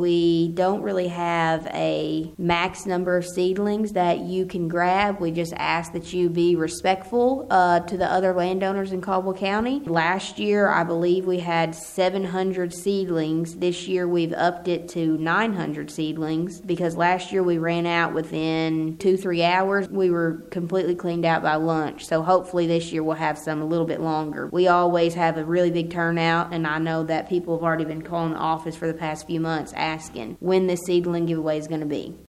We don't really have a max number of seedlings that you can grab. We just ask that you be respectful to the other landowners in Caldwell County. Last year, I believe we had 700 seedlings. This year, we've upped it to 900 seedlings because last year we ran out within 2-3 hours. We were completely cleaned out by lunch. So hopefully this year we'll have some a little bit longer. We always have a really big turnout, and I know that people have already been calling the office for the past few months asking when this seedling giveaway is going to be.